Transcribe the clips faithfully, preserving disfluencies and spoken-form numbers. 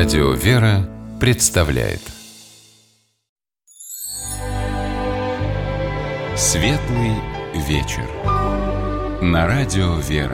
Радио «Вера» представляет Светлый вечер на Радио «Вера».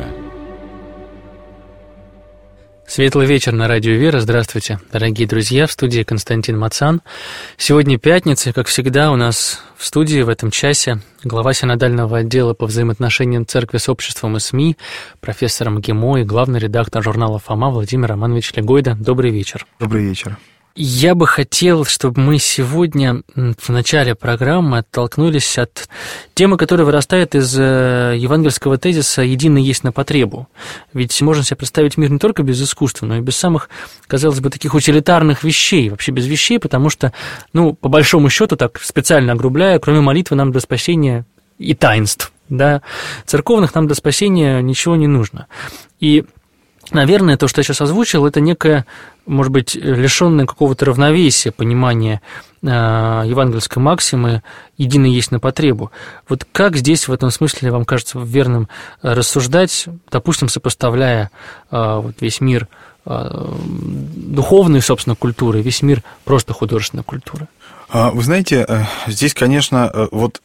Светлый вечер на Радио «Вера». Здравствуйте, дорогие друзья, в студии Константин Мацан. Сегодня пятница, и, как всегда, у нас в студии в этом часе глава синодального отдела по взаимоотношениям церкви с обществом и СМИ, профессор МГИМО и главный редактор журнала «Фома» Владимир Романович Легойда. Добрый вечер. Добрый вечер. Я бы хотел, чтобы мы сегодня в начале программы оттолкнулись от темы, которая вырастает из евангельского тезиса «единый есть на потребу». Ведь можно себе представить мир не только без искусства, но и без самых, казалось бы, таких утилитарных вещей, вообще без вещей, потому что, ну, по большому счету, так специально огрубляя, кроме молитвы нам для спасения и таинств, да, церковных нам для спасения ничего не нужно. И наверное, то, что я сейчас озвучил, это некое, может быть, лишённое какого-то равновесия, понимания э, евангельской максимы «единый есть на потребу». Вот как здесь, в этом смысле, вам кажется верным рассуждать, допустим, сопоставляя э, вот весь мир э, духовной, собственно, культуры, весь мир просто художественной культуры? Вы знаете, здесь, конечно, вот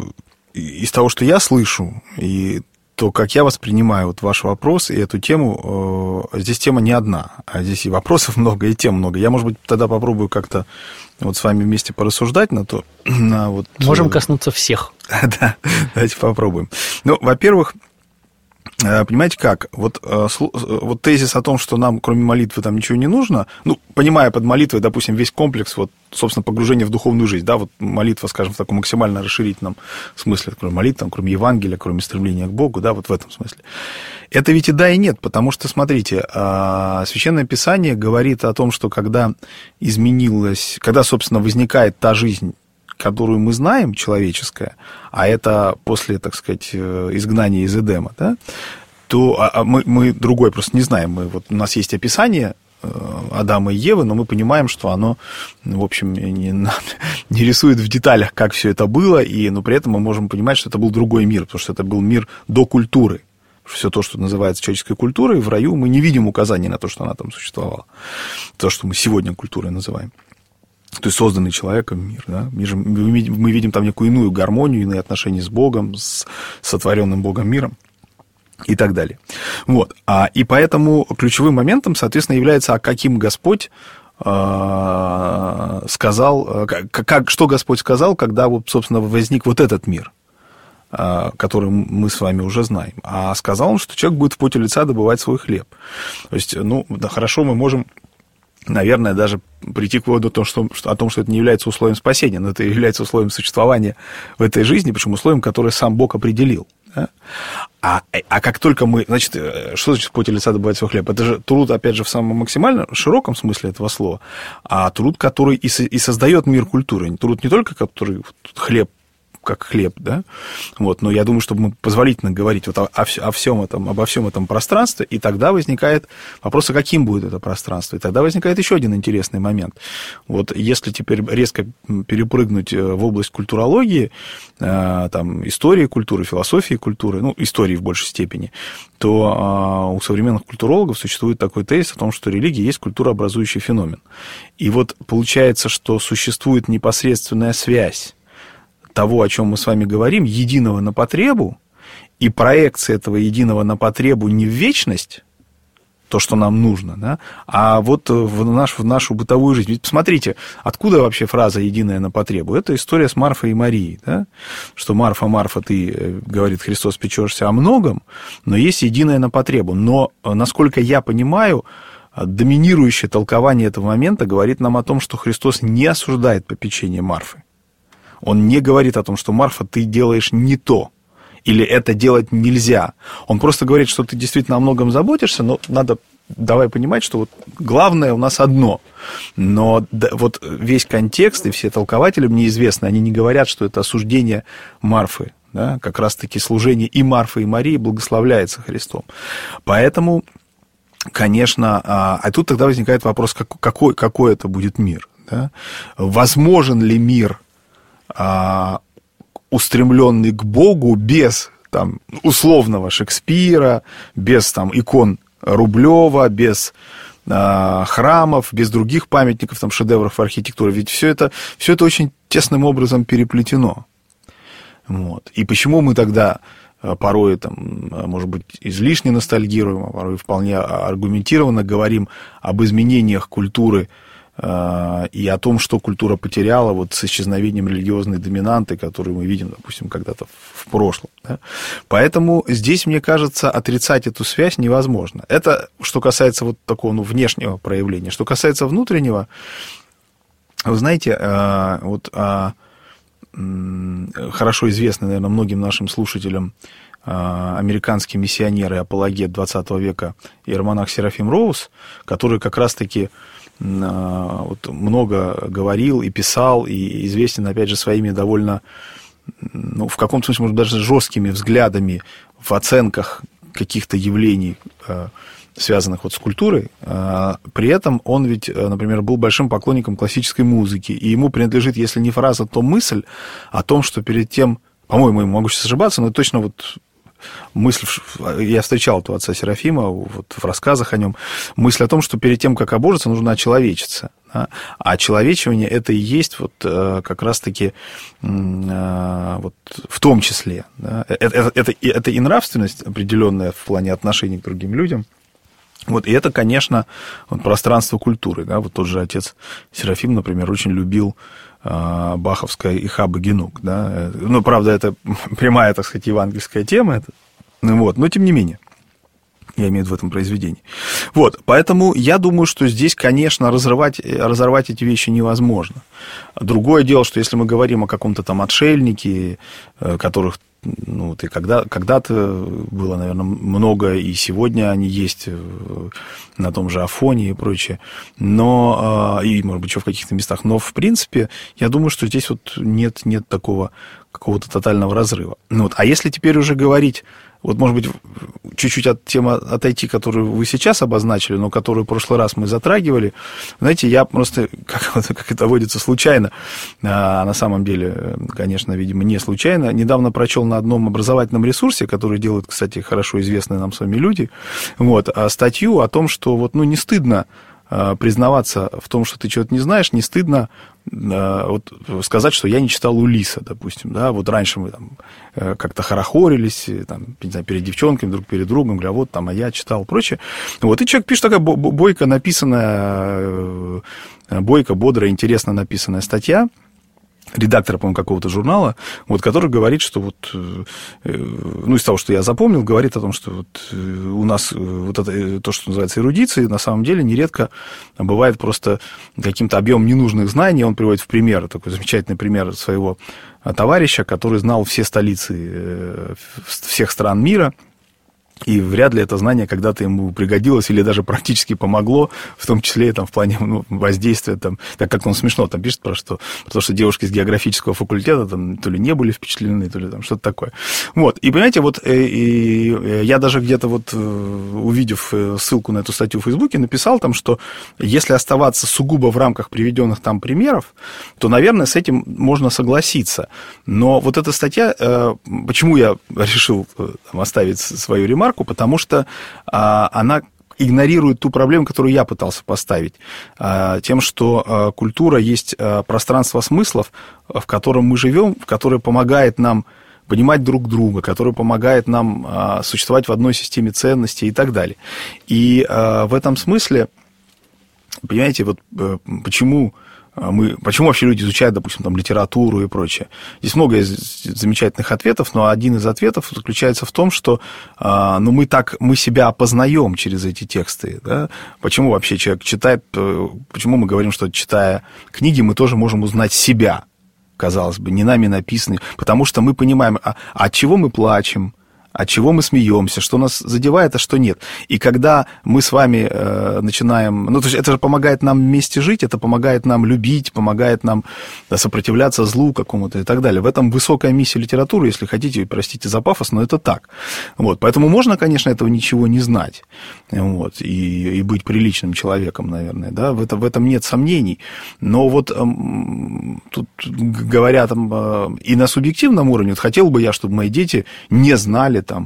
из того, что я слышу, и то, как я воспринимаю вот ваш вопрос и эту тему, э, здесь тема не одна, а здесь и вопросов много, и тем много. Я, может быть, тогда попробую как-то вот с вами вместе порассуждать на то. На вот... Можем коснуться всех. Да, давайте попробуем. Ну, во-первых, понимаете как, вот, вот тезис о том, что нам кроме молитвы там ничего не нужно, ну, понимая под молитвой, допустим, весь комплекс, вот, собственно, погружения в духовную жизнь, да, вот молитва, скажем, в таком максимально расширительном смысле, кроме молитвы, там, кроме Евангелия, кроме стремления к Богу, да, вот в этом смысле. Это ведь и да, и нет, потому что, смотрите, Священное Писание говорит о том, что когда изменилась, когда, собственно, возникает та жизнь, которую мы знаем, человеческая, а это после, так сказать, изгнания из Эдема, да, то а мы, мы другой просто не знаем. Мы, вот, у нас есть описание Адама и Евы, но мы понимаем, что оно, в общем, не, не рисует в деталях, как все это было, и, но при этом мы можем понимать, что это был другой мир, потому что это был мир до культуры. Все то, что называется человеческой культурой, в раю мы не видим указаний на то, что она там существовала. То, что мы сегодня культурой называем. То есть созданный человеком мир, да? Мы видим там некую иную гармонию, иные отношения с Богом, с сотворенным Богом миром и так далее. Вот. И поэтому ключевым моментом, соответственно, является, а каким Господь сказал, как, что Господь сказал, когда, вот, собственно, возник вот этот мир, который мы с вами уже знаем. А сказал он, что человек будет в поте лица добывать свой хлеб. То есть, ну, да, хорошо, мы можем, наверное, даже прийти к выводу о том, что, о том, что это не является условием спасения, но это является условием существования в этой жизни, причем условием, которое сам Бог определил. Да? А, а как только мы... Значит, что значит в поте лица добывать свой хлеб? Это же труд, опять же, в самом максимально широком смысле этого слова, а труд, который и, со, и создает мир культуры. Труд не только, который хлеб, как хлеб, да, вот, но я думаю, чтобы мы позволительно говорить вот о, о всем этом, обо всем этом пространстве, и тогда возникает вопрос, а каким будет это пространство, и тогда возникает еще один интересный момент. Вот если теперь резко перепрыгнуть в область культурологии, там, истории культуры, философии культуры, ну, истории в большей степени, то у современных культурологов существует такой тезис о том, что религия есть культурообразующий феномен. И вот получается, что существует непосредственная связь того, о чем мы с вами говорим, единого на потребу, и проекция этого единого на потребу не в вечность, то, что нам нужно, да, а вот в, наш, в нашу бытовую жизнь. Ведь посмотрите, откуда вообще фраза «единая на потребу»? Это история с Марфой и Марией, да? Что Марфа, Марфа, ты, говорит Христос, печешься о многом, но есть единая на потребу. Но, насколько я понимаю, доминирующее толкование этого момента говорит нам о том, что Христос не осуждает попечение Марфы. Он не говорит о том, что, Марфа, ты делаешь не то, или это делать нельзя. Он просто говорит, что ты действительно о многом заботишься, но надо, давай понимать, что вот главное у нас одно. Но да, вот весь контекст и все толкователи мне известны, они не говорят, что это осуждение Марфы. Да? Как раз-таки служение и Марфы, и Марии благословляется Христом. Поэтому, конечно, а тут тогда возникает вопрос, какой, какой это будет мир. Да? Возможен ли мир, устремленный к Богу без там, условного Шекспира, без там, икон Рублева, без храмов, без других памятников, там, шедевров архитектуры. Ведь все это, все это очень тесным образом переплетено. Вот. И почему мы тогда порой, там, может быть, излишне ностальгируем, а порой вполне аргументированно говорим об изменениях культуры и о том, что культура потеряла вот с исчезновением религиозной доминанты, которую мы видим, допустим, когда-то в прошлом. Да? Поэтому здесь, мне кажется, отрицать эту связь невозможно. Это что касается вот такого, ну, внешнего проявления. Что касается внутреннего, вы знаете, вот хорошо известный, наверное, многим нашим слушателям американский миссионер и апологет двадцатого века иеромонах Серафим Роуз, который как раз-таки вот много говорил и писал, и известен, опять же, своими довольно, ну, в каком-то смысле, может, даже жесткими взглядами в оценках каких-то явлений, связанных вот с культурой. При этом он ведь, например, был большим поклонником классической музыки, и ему принадлежит, если не фраза, то мысль о том, что перед тем, по-моему, я могу сейчас ошибаться, но точно вот мысль, я встречал этого отца Серафима вот в рассказах о нем, мысль о том, что перед тем, как обожиться, нужно очеловечиться. Да? А очеловечивание — это и есть вот как раз-таки вот в том числе. Да? Это, это, это и нравственность определенная в плане отношений к другим людям. Вот, и это, конечно, вот пространство культуры. Да? Вот тот же отец Серафим, например, очень любил э, баховское «Ихабы Генук». Да? Ну, правда, это прямая, так сказать, евангельская тема. Это, ну, вот, но тем не менее. Я имею в виду в этом произведении. Вот, поэтому я думаю, что здесь, конечно, разрывать, разорвать эти вещи невозможно. Другое дело, что если мы говорим о каком-то там отшельнике, которых, ну, вот и когда, когда-то было, наверное, много, и сегодня они есть на том же Афоне и прочее, но, и, может быть, еще в каких-то местах, но, в принципе, я думаю, что здесь вот нет, нет такого какого-то тотального разрыва. Ну, вот, а если теперь уже говорить, вот, может быть, чуть-чуть от темы отойти, которую вы сейчас обозначили, но которую в прошлый раз мы затрагивали, знаете, я просто, как, как это водится, случайно, а на самом деле, конечно, видимо, не случайно, недавно прочел на одном образовательном ресурсе, который делают, кстати, хорошо известные нам с вами люди, вот, статью о том, что вот, ну, не стыдно признаваться в том, что ты чего-то не знаешь, не стыдно вот, сказать, что я не читал Улисса, допустим, да, вот раньше мы там как-то хорохорились, там, не знаю, перед девчонками, друг перед другом, говоря, вот там, а я читал, прочее. Вот, и человек пишет такая бойко написанная, бойко, бодрая, интересно написанная статья, редактора, по-моему, какого-то журнала, вот, который говорит, что вот, ну, из того, что я запомнил, говорит о том, что вот у нас вот это, то, что называется эрудицией, на самом деле нередко бывает просто каким-то объемом ненужных знаний. Он приводит в пример, такой замечательный пример своего товарища, который знал все столицы всех стран мира, и вряд ли это знание когда-то ему пригодилось или даже практически помогло, в том числе там, в плане, ну, воздействия, там, так как он смешно там пишет, про что, про то, что девушки с географического факультета там, то ли не были впечатлены, то ли там что-то такое. Вот. И, понимаете, вот и, и я даже где-то вот, увидев ссылку на эту статью в Фейсбуке, написал там, что если оставаться сугубо в рамках приведенных там примеров, то, наверное, с этим можно согласиться. Но вот эта статья, почему я решил там, оставить свою ремарку, потому что а, она игнорирует ту проблему, которую я пытался поставить, а, тем, что а, культура есть а, пространство смыслов, в котором мы живем, в которое помогает нам понимать друг друга, которое помогает нам а, существовать в одной системе ценностей и так далее. И а, в этом смысле, понимаете, вот а, почему... Мы, почему вообще люди изучают, допустим, там, литературу и прочее? Здесь много замечательных ответов, но один из ответов заключается в том, что ну, мы, так, мы себя опознаем через эти тексты. Да? Почему вообще человек читает, почему мы говорим, что читая книги, мы тоже можем узнать себя, казалось бы, не нами написанные, потому что мы понимаем, а, от чего мы плачем, от чего мы смеемся, что нас задевает, а что нет. И когда мы с вами э, начинаем... Ну, то есть это же помогает нам вместе жить, это помогает нам любить, помогает нам да, сопротивляться злу какому-то и так далее. В этом высокая миссия литературы, если хотите, простите за пафос, но это так. Вот. Поэтому можно, конечно, этого ничего не знать. Вот. И, и быть приличным человеком, наверное. Да? В, это, в этом нет сомнений. Но вот э, тут говоря там, э, и на субъективном уровне, вот хотел бы я, чтобы мои дети не знали там,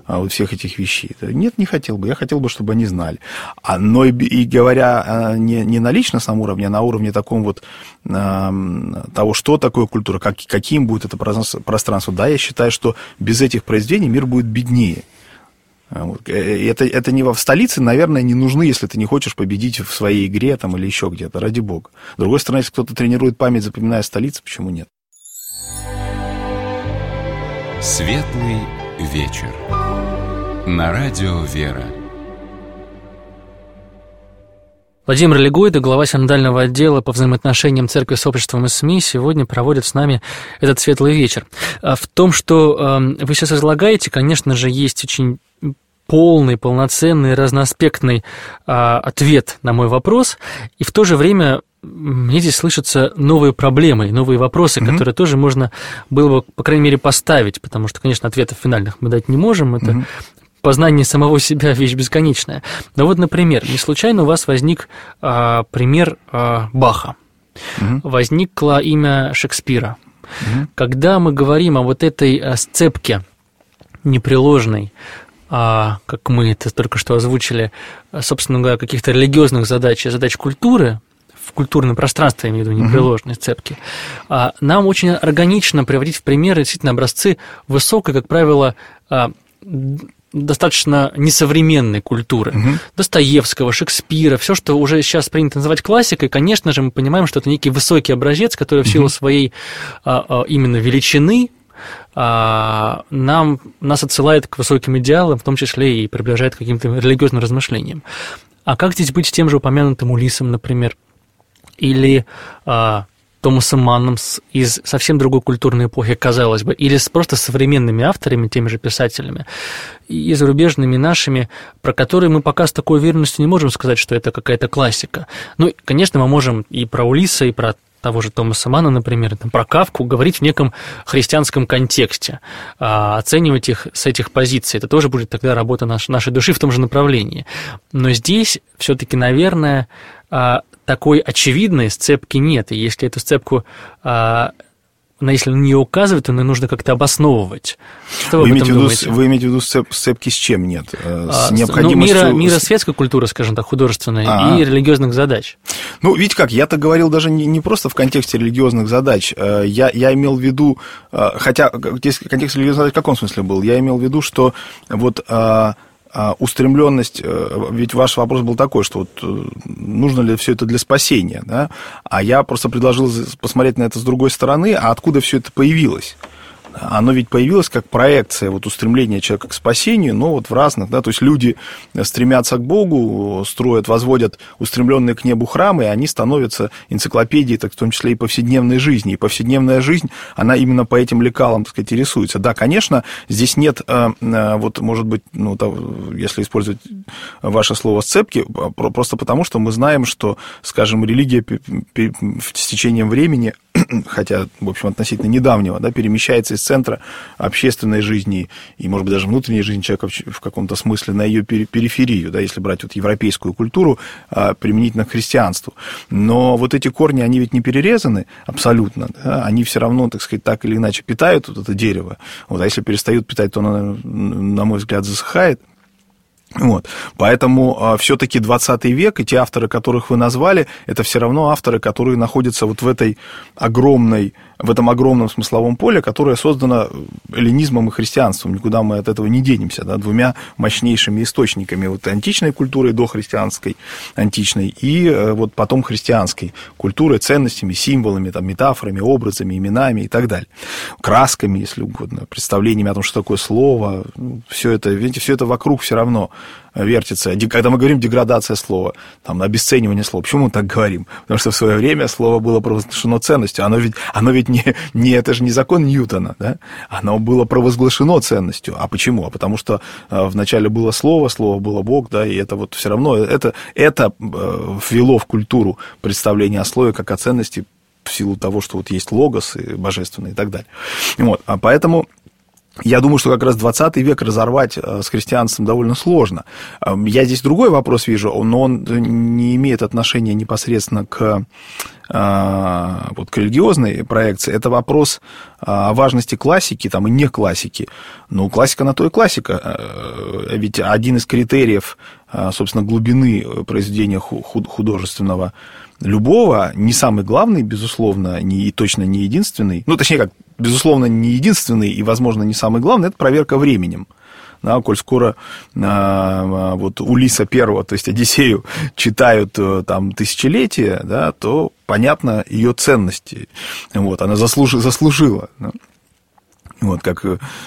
вот всех этих вещей. Нет, не хотел бы. Я хотел бы, чтобы они знали. А, но и, и говоря не, не на личностном уровне, а на уровне таком вот того, что такое культура, как, каким будет это пространство, да, я считаю, что без этих произведений мир будет беднее. Вот. Это, это не в столице, наверное, не нужны, если ты не хочешь победить в своей игре там, или еще где-то, ради бога. С другой стороны, если кто-то тренирует память, запоминая столицу, почему нет? Светлый вечер. На радио «Вера». Владимир Легойда, глава синодального отдела по взаимоотношениям церкви с обществом и СМИ, сегодня проводит с нами этот светлый вечер. В том, что вы сейчас излагаете, конечно же, есть очень полный, полноценный, разноаспектный ответ на мой вопрос, и в то же время мне здесь слышатся новые проблемы, новые вопросы, mm-hmm. которые тоже можно было бы, по крайней мере, поставить, потому что, конечно, ответов финальных мы дать не можем, это mm-hmm. познание самого себя – вещь бесконечная. Но вот, например, не случайно у вас возник а, пример а, Баха, mm-hmm. возникло имя Шекспира. Mm-hmm. Когда мы говорим о вот этой а, сцепке непреложной, а, как мы это только что озвучили, собственно говоря, каких-то религиозных задач и задач культуры, в культурном пространстве, я имею в виду непреложные uh-huh. сцепки, а, нам очень органично приводить в примеры действительно образцы высокой, как правило, а, достаточно несовременной культуры. Uh-huh. Достоевского, Шекспира, все, что уже сейчас принято называть классикой, конечно же, мы понимаем, что это некий высокий образец, который в силу uh-huh. своей а, а, именно величины а, нам, нас отсылает к высоким идеалам, в том числе и приближает к каким-то религиозным размышлениям. А как здесь быть с тем же упомянутым Улиссом, например, или а, Томасом Манном из совсем другой культурной эпохи, казалось бы, или с просто современными авторами, теми же писателями, и зарубежными нашими, про которые мы пока с такой уверенностью не можем сказать, что это какая-то классика. Ну, конечно, мы можем и про Улисса, и про того же Томаса Манна, например, там, про Кафку, говорить в неком христианском контексте, а, оценивать их с этих позиций. Это тоже будет тогда работа наш, нашей души в том же направлении. Но здесь все-таки, наверное, а, такой очевидной сцепки нет. И если эту сцепку, а, если на нее указывать, то нужно как-то обосновывать. Что вы, вы, об имеете, этом в виду, вы имеете в виду сцеп, сцепки с чем нет? С а, необходимостью... Ну, мира, мира светской культуры, скажем так, художественной, А-а. и религиозных задач. Ну, видите как, я-то говорил даже не, не просто в контексте религиозных задач. Я, я имел в виду, хотя контекст религиозных задач в каком смысле был? Я имел в виду, что вот... устремленность, ведь ваш вопрос был такой, что вот нужно ли все это для спасения, да? А я просто предложил посмотреть на это с другой стороны, а откуда все это появилось? Оно ведь появилось как проекция вот устремления человека к спасению, но вот в разных, да, то есть люди стремятся к Богу, строят, возводят устремленные к небу храмы, и они становятся энциклопедией, так в том числе и повседневной жизни. И повседневная жизнь, она именно по этим лекалам, так сказать, рисуется. Да, конечно, здесь нет, вот, может быть, ну, если использовать ваше слово «сцепки», просто потому, что мы знаем, что, скажем, религия с течением времени, хотя, в общем, относительно недавнего, да, перемещается из центра общественной жизни и, может быть, даже внутренней жизни человека в каком-то смысле на ее периферию, да, если брать вот европейскую культуру применительно к христианству. Но вот эти корни, они ведь не перерезаны абсолютно, да, они все равно, так сказать, так или иначе питают вот это дерево. Вот, а если перестают питать, то оно, на мой взгляд, засыхает. Вот. Поэтому а, все-таки двадцатый век, и те авторы, которых вы назвали, это все равно авторы, которые находятся вот в этой огромной, в этом огромном смысловом поле, которое создано эллинизмом и христианством. Никуда мы от этого не денемся, да, двумя мощнейшими источниками, вот античной культурой, дохристианской, античной, и э, вот потом христианской культурой, ценностями, символами, там, метафорами, образами, именами и так далее. Красками, если угодно, представлениями о том, что такое слово, все это, видите, все это вокруг все равно вертится. Когда мы говорим деградация слова, там, обесценивание слова, почему мы так говорим? Потому что в свое время слово было провозглашено ценностью. Оно ведь, оно ведь не, не, это же не закон Ньютона, да? Оно было провозглашено ценностью. А почему? А потому что вначале было слово, слово было Бог, да, и это вот все равно, это, это ввело в культуру представление о слове как о ценности в силу того, что вот есть логос и божественный и так далее. Вот. А поэтому... Я думаю, что как раз двадцатый век разорвать с христианством довольно сложно. Я здесь другой вопрос вижу, но он не имеет отношения непосредственно к вот, к религиозной проекции, это вопрос о важности классики там, и не классики. Ну, классика на то и классика. Ведь один из критериев, собственно, глубины произведения художественного любого, не самый главный, безусловно, не, и точно не единственный, ну, точнее как, безусловно, не единственный и, возможно, не самый главный, это проверка временем. Да, коль скоро а, вот Улисса Первого, то есть Одиссею, читают там тысячелетия, да, то понятно ее ценности. Вот, она заслуж... заслужила. Да. Вот, как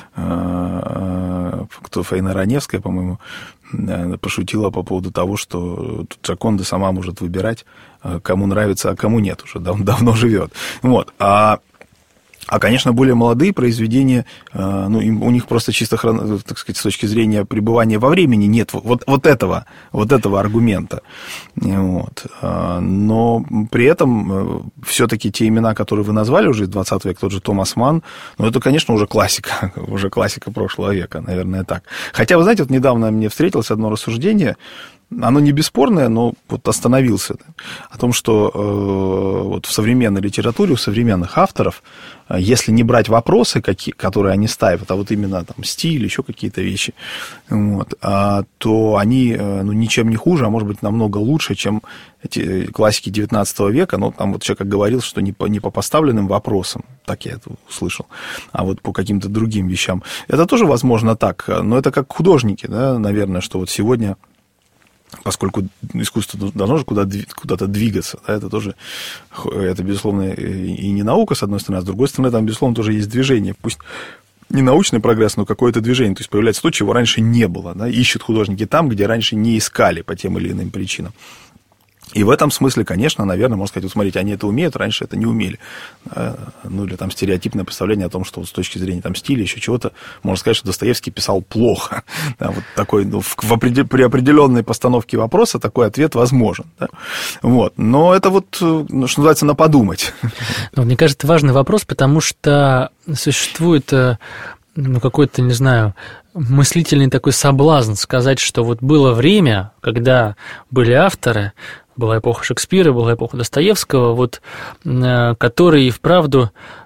а, кто, Фаина Раневская, по-моему, пошутила по поводу того, что Джоконда сама может выбирать, кому нравится, а кому нет, уже дав... давно живет. Вот, а А, конечно, более молодые произведения, ну, им, у них просто чисто, так сказать, с точки зрения пребывания во времени нет вот, вот, этого, вот этого аргумента. Вот. Но при этом все-таки те имена, которые вы назвали уже из двадцатого века, тот же Томас Манн, ну, это, конечно, уже классика, уже классика прошлого века, наверное, так. Хотя, вы знаете, вот недавно мне встретилось одно рассуждение, оно не бесспорное, но вот остановился, о том, что э, вот в современной литературе, у современных авторов, э, если не брать вопросы, какие, которые они ставят, а вот именно там стиль, еще какие-то вещи, вот, а, то они э, ну, ничем не хуже, а может быть намного лучше, чем эти классики девятнадцатого века. Но там вот человек как говорил, что не по, не по поставленным вопросам, так я это услышал, а вот по каким-то другим вещам. Это тоже возможно так, но это как художники, да, наверное, что вот сегодня... Поскольку искусство должно же куда-то двигаться, да, это тоже, это, безусловно, и не наука, с одной стороны, а с другой стороны, там, безусловно, тоже есть движение. Пусть не научный прогресс, но какое-то движение. То есть появляется то, чего раньше не было. Да, ищут художники там, где раньше не искали по тем или иным причинам. И в этом смысле, конечно, наверное, можно сказать, вот смотрите, они это умеют, раньше это не умели. Ну, или там стереотипное представление о том, что вот с точки зрения там стиля, еще чего-то, можно сказать, что Достоевский писал плохо. Да, вот такой, ну, в, в определ, при определенной постановке вопроса такой ответ возможен. Да? Вот. Но это вот, что называется, на подумать. Но, мне кажется, важный вопрос, потому что существует... ну, какой-то, не знаю, мыслительный такой соблазн сказать, что вот было время, когда были авторы, была эпоха Шекспира, была эпоха Достоевского, вот, которые и вправду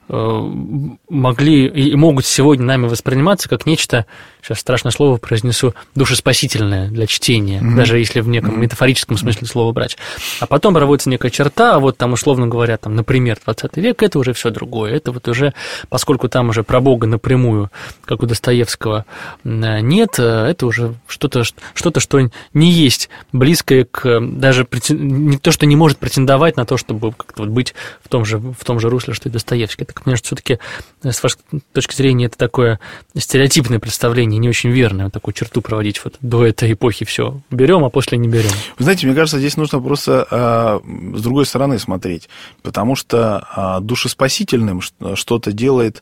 могли и могут сегодня нами восприниматься как нечто, сейчас страшное слово произнесу, душеспасительное для чтения, mm-hmm. даже если в неком mm-hmm. метафорическом смысле слова брать. А потом проводится некая черта, а вот там, условно говоря, там, например, двадцатый век, это уже все другое. Это вот уже, поскольку там уже про Бога напрямую, как у Достоевского, нет, это уже что-то, что-то, что не есть близкое к даже не то, что не может претендовать на то, чтобы как-то вот быть в том же, в том же русле, что и Достоевский. Так, мне кажется, все-таки, с вашей точки зрения, это такое стереотипное представление, не очень верное, вот такую черту проводить вот до этой эпохи все берем, а после не берем. Вы знаете, мне кажется, здесь нужно просто а, с другой стороны смотреть, потому что а, душеспасительным что-то делает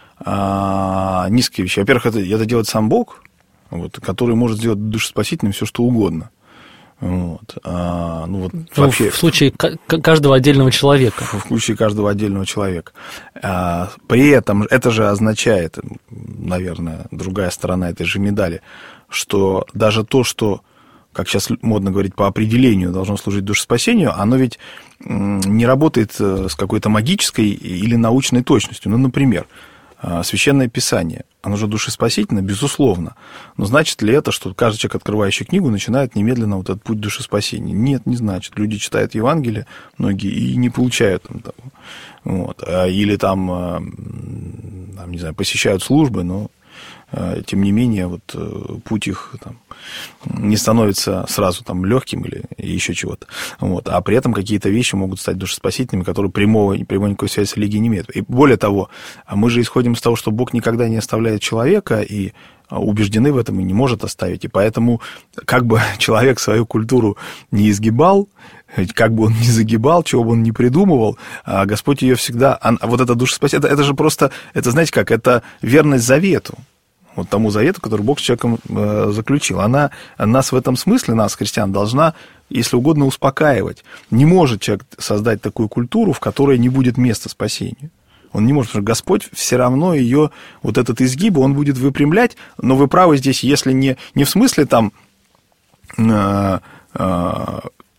а, низкие вещи. Во-первых, это, это делает сам Бог, вот, который может сделать душеспасительным все, что угодно. Вот. А, ну, вот, ну, вообще, в случае каждого отдельного человека. В случае каждого отдельного человека. А, при этом это же означает, наверное, другая сторона этой же медали, что даже то, что, как сейчас модно говорить, по определению должно служить душеспасению, оно ведь не работает с какой-то магической или научной точностью. Ну, например, Священное Писание, оно же душеспасительно, безусловно. Но значит ли это, что каждый человек, открывающий книгу, начинает немедленно вот этот путь душеспасения? Нет, не значит. Люди читают Евангелие, многие, и не получают там того. Вот. Или там, там, не знаю, посещают службы, но тем не менее, вот, путь их там, не становится сразу там, легким или еще чего-то. Вот. А при этом какие-то вещи могут стать душеспасительными, которые прямого, прямой никакой связи с религией не имеют. И более того, мы же исходим из того, что Бог никогда не оставляет человека, и убеждены в этом и не может оставить. И поэтому, как бы человек свою культуру не изгибал, как бы он ни загибал, чего бы он ни придумывал, Господь ее всегда... Вот это душеспасение, это, это же просто, это, знаете как, это верность завету. Вот тому завету, который Бог с человеком э, заключил. Она нас в этом смысле, нас, христиан, должна, если угодно, успокаивать. Не может человек создать такую культуру, в которой не будет места спасению. Он не может, потому что Господь все равно ее, вот этот изгиб, он будет выпрямлять, но вы правы здесь, если не, не в смысле там... Э, э,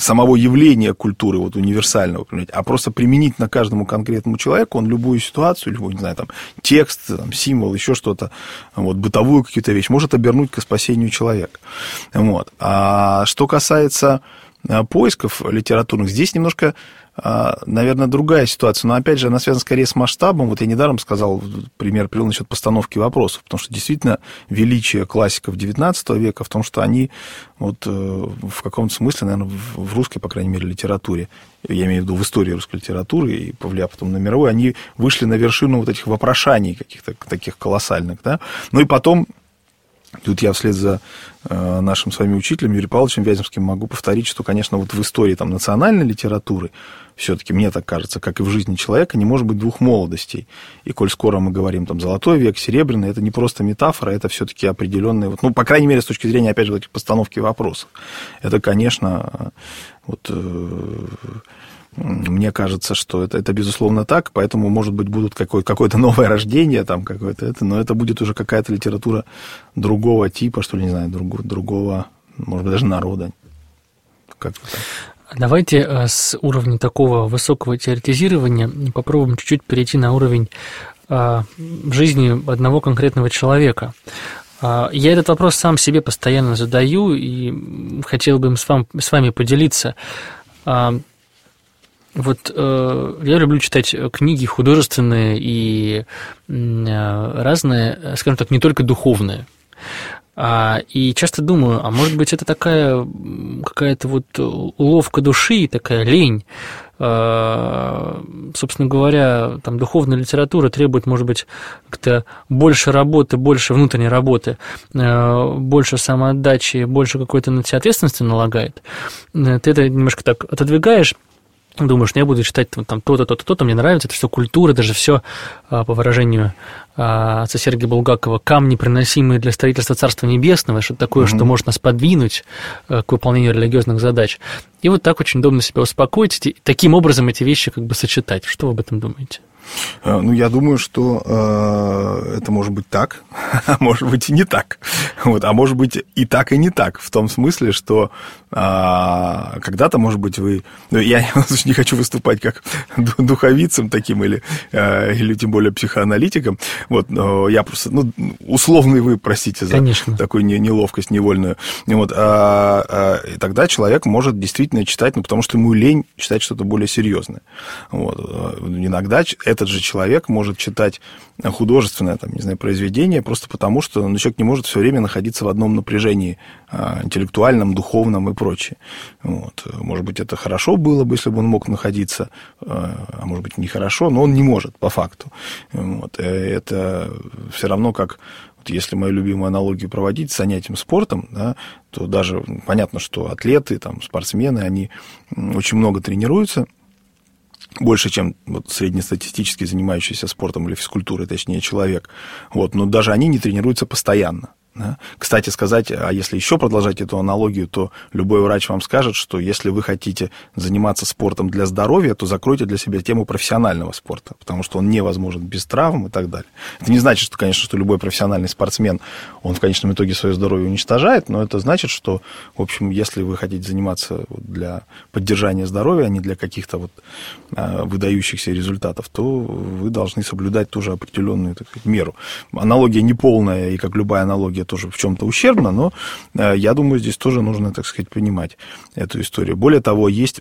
самого явления культуры вот, универсального, а просто применить на каждому конкретному человеку, он любую ситуацию, любой, не знаю, там, текст, там, символ, еще что-то, вот, бытовую какую-то вещь, может обернуть к спасению человека. Вот. А что касается поисков литературных, здесь немножко, наверное, другая ситуация, но, опять же, она связана скорее с масштабом. Вот я недаром сказал, пример привел насчет постановки вопросов, потому что действительно величие классиков девятнадцатого века в том, что они вот в каком-то смысле, наверное, в русской, по крайней мере, литературе, я имею в виду в истории русской литературы и повлияв потом на мировую, они вышли на вершину вот этих вопрошаний каких-то таких колоссальных, да, ну и потом. Тут я вслед за э, нашим с вами учителем Юрием Павловичем Вяземским могу повторить, что, конечно, вот в истории там, национальной литературы все-таки, мне так кажется, как и в жизни человека, не может быть двух молодостей. И коль скоро мы говорим там золотой век, серебряный, это не просто метафора, это все-таки определенные, вот, ну, по крайней мере, с точки зрения, опять же, вот этих постановки вопросов. Это, конечно, вот... Э, Мне кажется, что это, это безусловно так, поэтому, может быть, будут какое- какое-то новое рождение, там, какое-то это, но это будет уже какая-то литература другого типа, что ли, не знаю, друг, другого, может быть, даже народа. Как-то так. Давайте с уровня такого высокого теоретизирования попробуем чуть-чуть перейти на уровень а, жизни одного конкретного человека. А, я этот вопрос сам себе постоянно задаю и хотел бы с вами, с вами поделиться. А, Вот э, я люблю читать книги художественные и э, разные, скажем так, не только духовные. А, и часто думаю, а может быть, это такая какая-то вот уловка души, такая лень. А, собственно говоря, там духовная литература требует, может быть, как-то больше работы, больше внутренней работы, больше самоотдачи, больше какой-то на тебя ответственности налагает. Ты это немножко так отодвигаешь. Думаешь, я буду читать там то-то, то-то, то-то, мне нравится, это все культура, даже все, по выражению отца Сергия Булгакова, камни, приносимые для строительства Царства Небесного, что-то такое, mm-hmm. что может нас подвинуть к выполнению религиозных задач. И вот так очень удобно себя успокоить, и таким образом эти вещи как бы сочетать. Что вы об этом думаете? Ну, я думаю, что э, это может быть так, а может быть и не так. Вот, а может быть и так, и не так. В том смысле, что э, когда-то, может быть, вы... Ну, я не хочу выступать как духовицем таким или, э, или тем более психоаналитиком. Вот, но я просто... Ну, условный вы, простите за Конечно. Такую неловкость невольную. Вот, а, а, и тогда человек может действительно читать, ну, потому что ему лень читать что-то более серьезное. Вот. Иногда этот же человек может читать художественное, там, не знаю, произведение просто потому, что ну, человек не может все время находиться в одном напряжении интеллектуальном, духовном и прочее. Вот. Может быть, это хорошо было бы, если бы он мог находиться, а может быть, нехорошо, но он не может, по факту. Вот. Это все равно как... Если мою любимую аналогию проводить с занятием спортом, да, то даже понятно, что атлеты, там, спортсмены, они очень много тренируются, больше, чем вот, среднестатистически занимающийся спортом или физкультурой, точнее, человек. Вот, но даже они не тренируются постоянно. Да? Кстати сказать, а если еще продолжать эту аналогию, то любой врач вам скажет, что если вы хотите заниматься спортом для здоровья, то закройте для себя тему профессионального спорта, потому что он невозможен без травм и так далее. Это не значит, что, конечно, что любой профессиональный спортсмен, он в конечном итоге свое здоровье уничтожает, но это значит, что, в общем, если вы хотите заниматься для поддержания здоровья, а не для каких-то вот выдающихся результатов, то вы должны соблюдать тоже определенную, так сказать, меру. Аналогия неполная, и как любая аналогия тоже в чем-то ущербно, но я думаю, здесь тоже нужно, так сказать, понимать эту историю. Более того, есть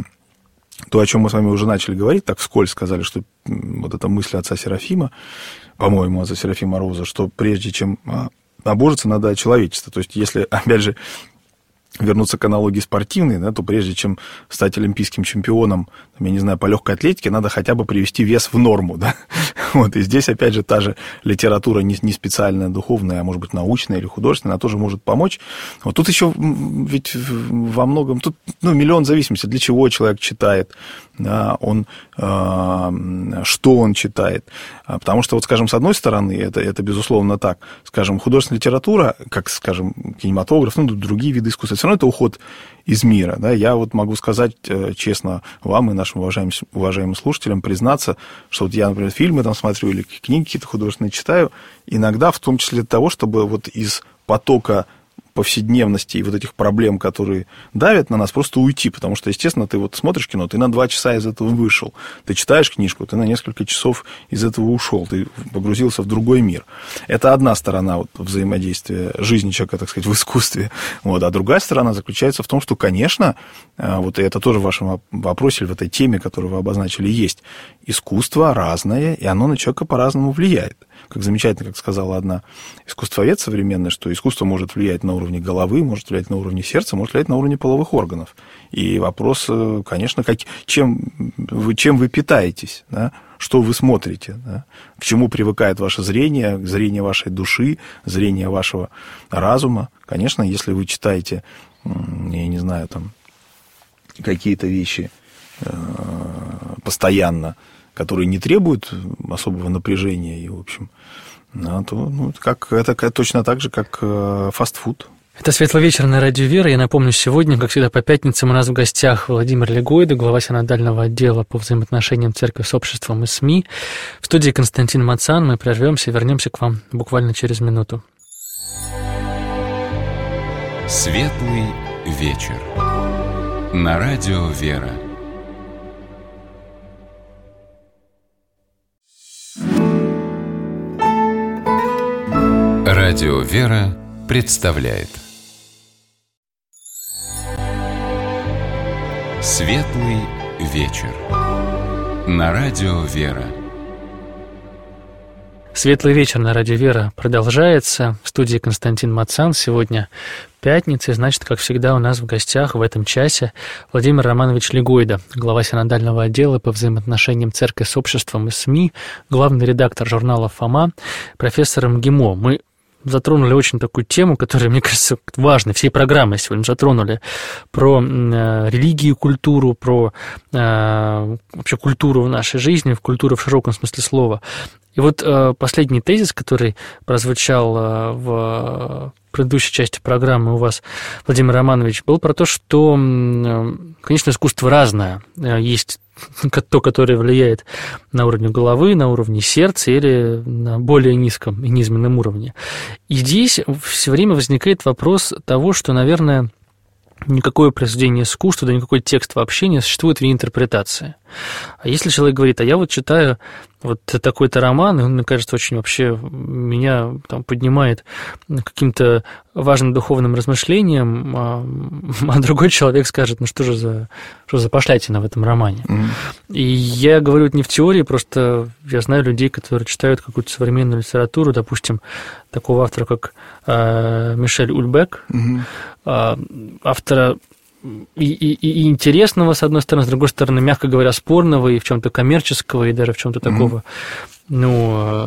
то, о чем мы с вами уже начали говорить, так вскользь сказали, что вот эта мысль отца Серафима, по-моему, отца Серафима Роза, что прежде чем обожиться, надо очеловечиться. То есть, если, опять же, вернуться к аналогии спортивной, да, то прежде чем стать олимпийским чемпионом, там, я не знаю, по легкой атлетике, надо хотя бы привести вес в норму, да. Вот, и здесь, опять же, та же литература не, не специальная, духовная, а может быть, научная или художественная, она тоже может помочь. Вот тут еще ведь во многом, тут ну, миллион зависимостей, для чего человек читает, да, он, э, что он читает. Потому что, вот, скажем, с одной стороны, это, это безусловно так, скажем, художественная литература, как, скажем, кинематограф, ну, другие виды искусства, все равно это уход из мира. Да? Я вот могу сказать честно вам и нашим уважаемым, уважаемым слушателям, признаться, что вот я, например, фильмы там смотрю или книги какие-то художественные читаю, иногда в том числе для того, чтобы вот из потока повседневности и вот этих проблем, которые давят на нас, просто уйти, потому что, естественно, ты вот смотришь кино, ты на два часа из этого вышел, ты читаешь книжку, ты на несколько часов из этого ушел, ты погрузился в другой мир. Это одна сторона вот, взаимодействия жизни человека, так сказать, в искусстве. Вот. А другая сторона заключается в том, что, конечно, вот это тоже в вашем вопросе или в этой теме, которую вы обозначили, есть искусство разное, и оно на человека по-разному влияет. Как замечательно, как сказала одна искусствовед современная, что искусство может влиять на уровне головы, может влиять на уровне сердца, может влиять на уровне половых органов. И вопрос, конечно, как, чем, вы, чем вы питаетесь, да? Что вы смотрите, да? К чему привыкает ваше зрение, зрение вашей души, зрение вашего разума. Конечно, если вы читаете, я не знаю, там, какие-то вещи постоянно, которые не требуют особого напряжения, и, в общем, ну, то, ну, как, это точно так же, как фастфуд. Это «Светлый вечер» на Радио Вера. Я напомню, сегодня, как всегда, по пятницам у нас в гостях Владимир Легойда, глава синодального отдела по взаимоотношениям церкви с обществом и СМИ. В студии Константин Мацан. Мы прервемся и вернемся к вам буквально через минуту. «Светлый вечер» на Радио Вера. Радио Вера представляет «Светлый вечер» на Радио Вера. «Светлый вечер» на Радио Вера продолжается. В студии Константин Мацан. Сегодня пятница, и, значит, как всегда, у нас в гостях в этом часе Владимир Романович Легойда, глава синодального отдела по взаимоотношениям церкви с обществом и СМИ, главный редактор журнала «Фома», профессор МГИМО. Мы затронули очень такую тему, которая, мне кажется, важной. Всей программы сегодня затронули про э, религию, культуру, про э, вообще культуру в нашей жизни, культуру в широком смысле слова. И вот э, последний тезис, который прозвучал э, в предыдущей части программы у вас, Владимир Романович, был про то, что, э, конечно, искусство разное. Есть то, которое влияет на уровне головы, на уровне сердца или на более низком и низменном уровне. И здесь все время возникает вопрос того, что, наверное, никакое произведение искусства, да никакой текст вообще не существует вне интерпретации. А если человек говорит, а я вот читаю вот такой-то роман, и он, мне кажется, очень вообще меня там поднимает каким-то важным духовным размышлением, а, а другой человек скажет, ну что же за, что за пошлятина в этом романе. Mm-hmm. И я говорю это не в теории, просто я знаю людей, которые читают какую-то современную литературу, допустим, такого автора, как э, Мишель Ульбек, mm-hmm. э, автора И, и, и интересного, с одной стороны, с другой стороны, мягко говоря, спорного и в чем-то коммерческого, и даже в чем-то mm-hmm. такого, ну,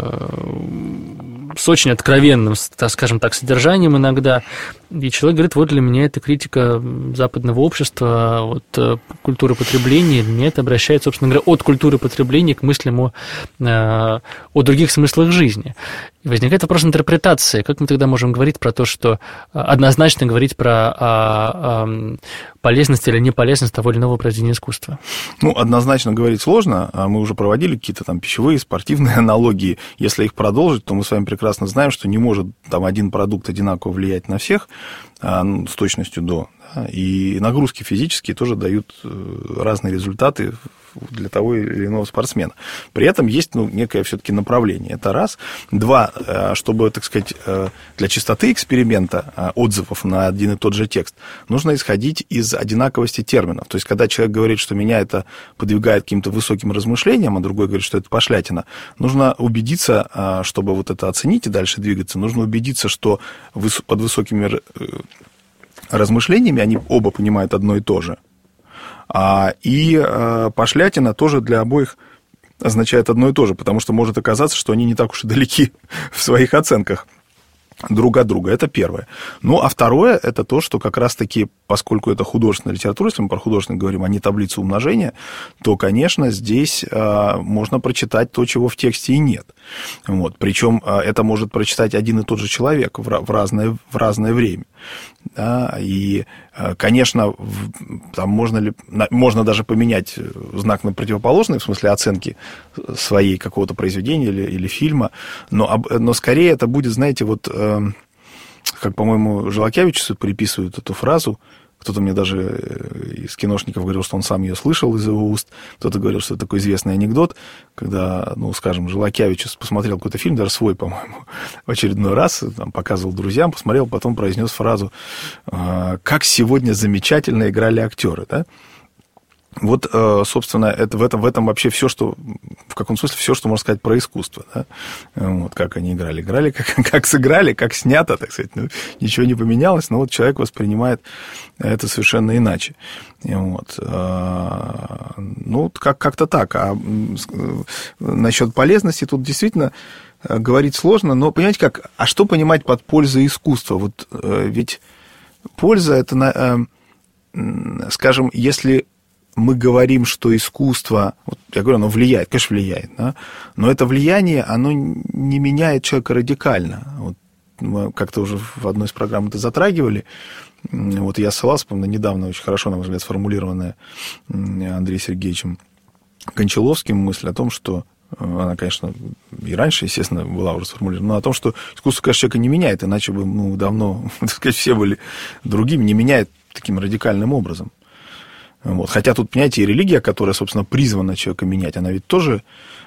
с очень откровенным, скажем так, содержанием иногда. И человек говорит, вот для меня это критика западного общества, от культуры потребления. Для меня это обращает, собственно говоря, от культуры потребления к мыслям о, о других смыслах жизни. И возникает вопрос интерпретации. Как мы тогда можем говорить про то, что однозначно говорить про а, а, полезность или неполезность того или иного произведения искусства? Ну, однозначно говорить сложно. Мы уже проводили какие-то там пищевые, спортивные аналогии. Если их продолжить, то мы с вами прекрасно знаем, что не может там один продукт одинаково влиять на всех, а, ну, с точностью до. И нагрузки физические тоже дают разные результаты для того или иного спортсмена. При этом есть, ну, некое все-таки направление. Это раз. Два, чтобы, так сказать, для чистоты эксперимента отзывов на один и тот же текст, нужно исходить из одинаковости терминов. То есть, когда человек говорит, что меня это подвигает к каким-то высоким размышлениям, а другой говорит, что это пошлятина, нужно убедиться, чтобы вот это оценить и дальше двигаться, нужно убедиться, что под высокими размышлениями они оба понимают одно и то же. И пошлятина тоже для обоих означает одно и то же, потому что может оказаться, что они не так уж и далеки в своих оценках друг от друга. Это первое. Ну, а второе, это то, что как раз-таки, поскольку это художественная литература, если мы про художественную говорим, а не таблицу умножения, то, конечно, здесь а, можно прочитать то, чего в тексте и нет. Вот. Причем а, это может прочитать один и тот же человек в, в, разное, в разное время. Да? И, а, конечно, в, там можно, ли, можно даже поменять знак на противоположный, в смысле оценки своей какого-то произведения или, или фильма, но, но скорее это будет, знаете, вот... как, по-моему, Жолокевичу приписывают эту фразу. Кто-то мне даже из киношников говорил, что он сам ее слышал из его уст. Кто-то говорил, что это такой известный анекдот, когда, ну, скажем, Жолокевич посмотрел какой-то фильм, даже свой, по-моему, в очередной раз, там, показывал друзьям, посмотрел, потом произнес фразу «Как сегодня замечательно играли актеры», да? Вот, собственно, это, в, этом, в этом вообще все, что, в каком смысле, все, что можно сказать про искусство. Да? Вот, как они играли. Играли, как, как сыграли, как снято, так сказать. Ну, ничего не поменялось, но вот человек воспринимает это совершенно иначе. Вот. Ну, как, как-то так. А насчет полезности тут действительно говорить сложно, но, понимаете как, а что понимать под пользой искусства? Вот ведь польза, это, скажем, если... мы говорим, что искусство, вот я говорю, оно влияет, конечно, влияет, да? Но это влияние, оно не меняет человека радикально. Вот мы как-то уже в одной из программ это затрагивали. Вот я ссылался, по-моему, недавно очень хорошо, на мой взгляд, сформулированная Андреем Сергеевичем Кончаловским мысль о том, что она, конечно, и раньше, естественно, была уже сформулирована, но о том, что искусство, конечно, человека не меняет, иначе бы, ну, давно, так сказать, все были другими, не меняет таким радикальным образом. Вот. Хотя тут, понимаете, и религия, которая, собственно, призвана человека менять, она ведь тоже,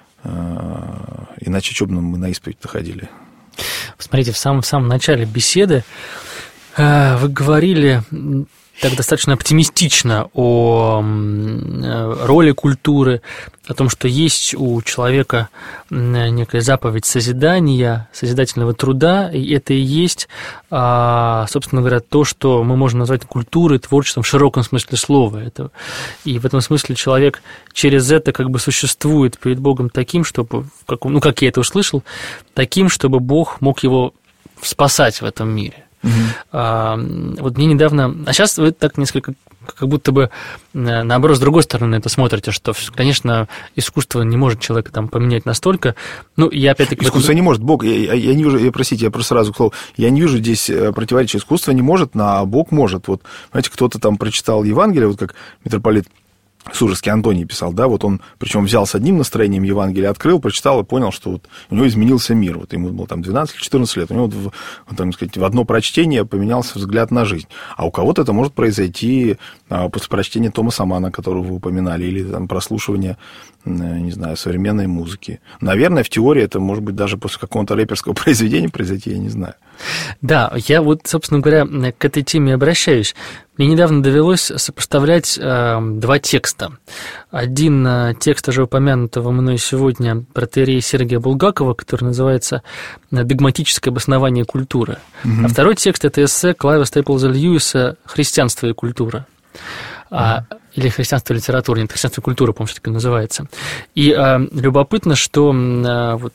э, иначе что бы мы на исповедь-то ходили? Смотрите, в самом, в самом начале беседы э, вы говорили так достаточно оптимистично о роли культуры, о том, что есть у человека некая заповедь созидания, созидательного труда, и это и есть, собственно говоря, то, что мы можем назвать культурой, творчеством в широком смысле слова. Это, и в этом смысле человек через это как бы существует перед Богом таким, чтобы, ну, как я это услышал, таким, чтобы Бог мог его спасать в этом мире. Угу. А, вот мне недавно... А сейчас вы так несколько... как будто бы, наоборот, с другой стороны это смотрите, что, конечно, искусство не может человека там поменять настолько. Ну, я опять-таки... Искусство не может, Бог... Я, я не вижу... Я, простите, я просто сразу к слову. Я не вижу здесь противоречия. Искусство не может, а Бог может. Вот, знаете, кто-то там прочитал Евангелие, вот как митрополит Суздальский Антоний писал, да, вот он, причем взял с одним настроением Евангелие, открыл, прочитал и понял, что вот у него изменился мир. Вот ему было там двенадцать-четырнадцать лет, у него, в, там, сказать, в одно прочтение поменялся взгляд на жизнь. А у кого-то это может произойти после прочтения Томаса Манна, которого вы упоминали, или там прослушивания, не знаю, современной музыки. Наверное, в теории это может быть даже после какого-то рэперского произведения произойти, я не знаю. Да, я вот, собственно говоря, к этой теме обращаюсь. Мне недавно довелось сопоставлять э, два текста. Один э, текст уже упомянутого мной сегодня протоиерея Сергия Булгакова, который называется «Догматическое обоснование культуры». Угу. А второй текст – это эссе Клайва Стейплза Льюиса «Христианство и культура». А, или «Христианство и литература», нет, «Христианство и культура», по-моему, все-таки называется. И э, любопытно, что э, вот,